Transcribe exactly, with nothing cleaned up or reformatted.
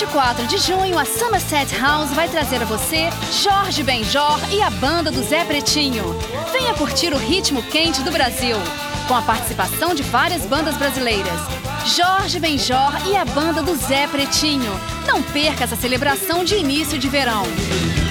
vinte e quatro de junho, a Somerset House vai trazer a você Jorge Benjor e a banda do Zé Pretinho. Venha curtir o ritmo quente do Brasil, com a participação de várias bandas brasileiras. Jorge Benjor e a banda do Zé Pretinho. Não perca essa celebração de início de verão.